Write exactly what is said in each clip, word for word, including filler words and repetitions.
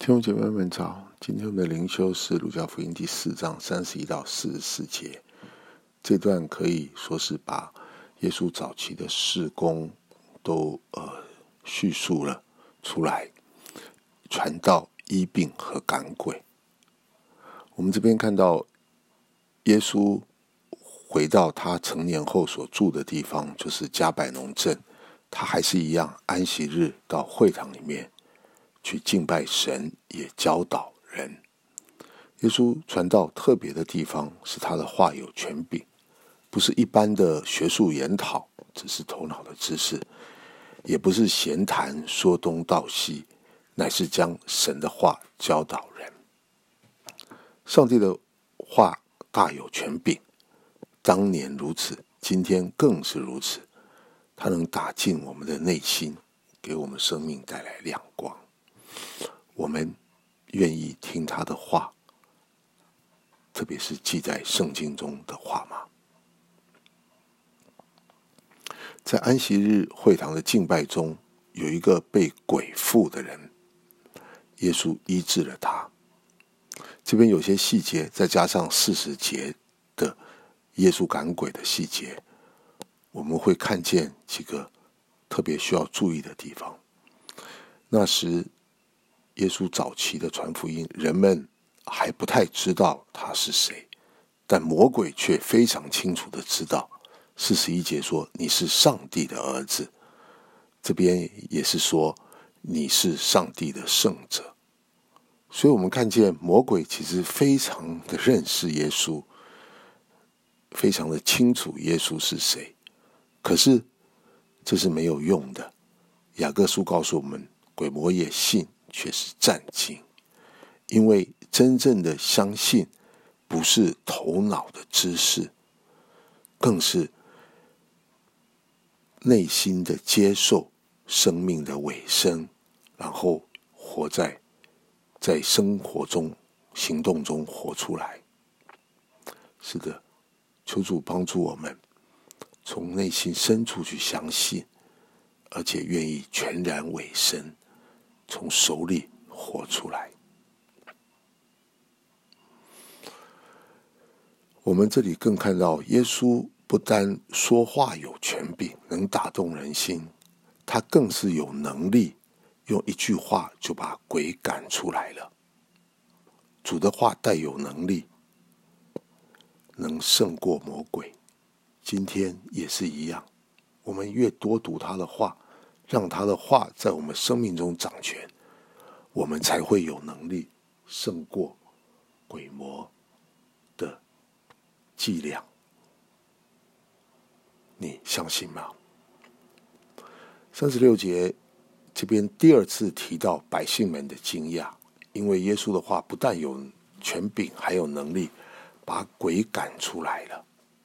弟兄姐妹们早，今天我们的灵修是路加福音第四章三十一到四十四节。这段可以说是把耶稣早期的事工都呃叙述了出来，传道、医病和赶鬼。我们这边看到耶稣回到他成年后所住的地方，就是迦百农镇，他还是一样安息日到会堂里面去敬拜神，也教导人。耶稣传道特别的地方是他的话有权柄，不是一般的学术研讨，只是头脑的知识，也不是闲谈说东道西，乃是将神的话教导人。上帝的话大有权柄，当年如此，今天更是如此。它能打进我们的内心，给我们生命带来亮光。我们愿意听他的话，特别是记在圣经中的话吗？在安息日会堂的敬拜中，有一个被鬼附的人，耶稣医治了他。这边有些细节，再加上四十节的耶稣赶鬼的细节，我们会看见几个特别需要注意的地方。那时耶稣早期的传福音，人们还不太知道他是谁，但魔鬼却非常清楚的知道。四十一节说你是上帝的儿子，这边也是说你是上帝的圣者。所以我们看见魔鬼其实非常的认识耶稣，非常的清楚耶稣是谁，可是这是没有用的。雅各书告诉我们，鬼魔也信，却是战惊。因为真正的相信不是头脑的知识，更是内心的接受生命的尾声，然后活在在生活中行动中活出来。是的，求主帮助我们从内心深处去相信，而且愿意全然委身，从手里活出来。我们这里更看到耶稣不单说话有权柄，能打动人心，他更是有能力用一句话就把鬼赶出来了。主的话带有能力，能胜过魔鬼。今天也是一样，我们越多读他的话，让他的话在我们生命中掌权，我们才会有能力胜过鬼魔的伎俩。你相信吗？三十六节这边第二次提到百姓们的惊讶，因为耶稣的话不但有权柄，还有能力把鬼赶出来了。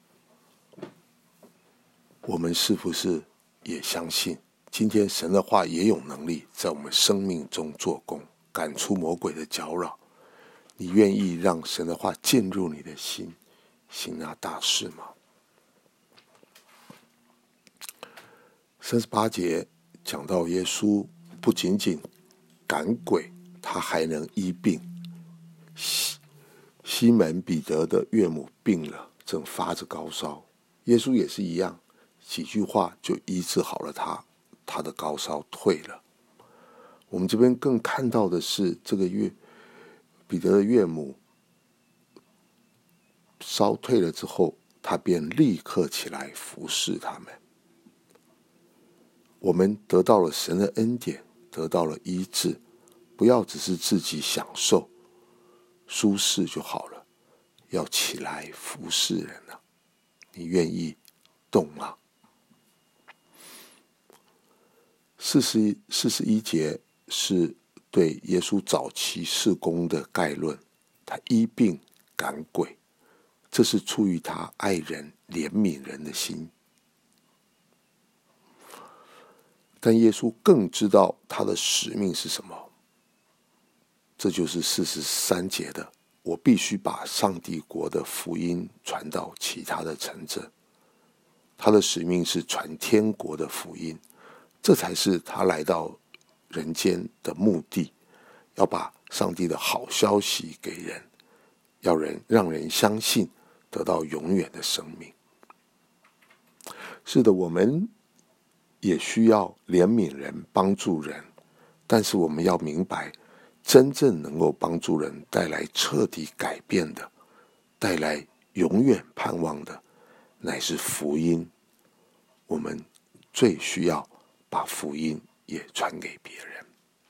我们是不是也相信今天神的话也有能力在我们生命中做工，赶出魔鬼的搅扰？你愿意让神的话进入你的心，行那大事吗？三十八节讲到耶稣不仅仅赶鬼，他还能医病。西西门彼得的岳母病了，正发着高烧，耶稣也是一样，几句话就医治好了他，他的高烧退了。我们这边更看到的是，这个岳彼得的岳母烧退了之后，他便立刻起来服侍他们。我们得到了神的恩典，得到了医治，不要只是自己享受舒适就好了，要起来服侍人啊！你愿意动吗？四十四十一节是对耶稣早期事工的概论，他医病赶鬼，这是出于他爱人怜悯人的心。但耶稣更知道他的使命是什么，这就是四十三节的，我必须把上帝国的福音传到其他的城镇。他的使命是传天国的福音，这才是他来到人间的目的，要把上帝的好消息给人，要人让人相信，得到永远的生命。是的，我们也需要怜悯人，帮助人，但是我们要明白，真正能够帮助人带来彻底改变的，带来永远盼望的，乃是福音。我们最需要把福音也传给别人。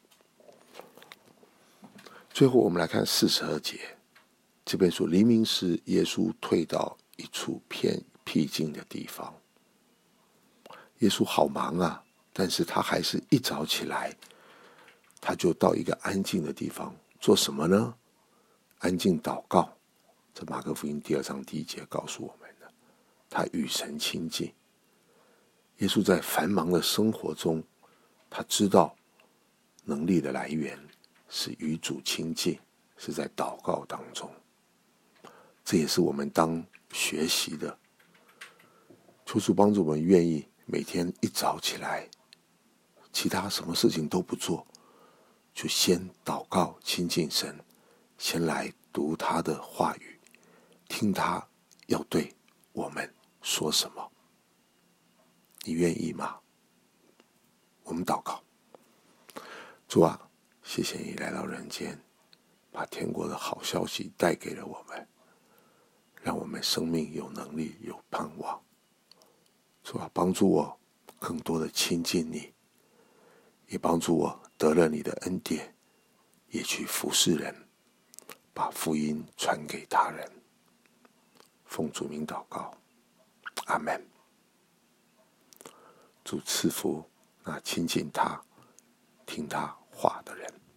最后我们来看四十二节，这边说，黎明时耶稣退到一处偏僻静的地方。耶稣好忙啊，但是他还是一早起来，他就到一个安静的地方做什么呢？安静祷告。这马可福音第二章第一节告诉我们的，他与神亲近。耶稣在繁忙的生活中，他知道能力的来源是与主亲近，是在祷告当中。这也是我们当学习的。求主帮助我们愿意每天一早起来，其他什么事情都不做，就先祷告亲近神，先来读他的话语，听他要对我们说什么。你愿意吗？我们祷告。主啊，谢谢你来到人间，把天国的好消息带给了我们，让我们生命有能力有盼望。主啊，帮助我更多的亲近你，也帮助我得了你的恩典，也去服侍人，把福音传给他人。奉主名祷告，阿们。主赐福那亲近他、听他话的人。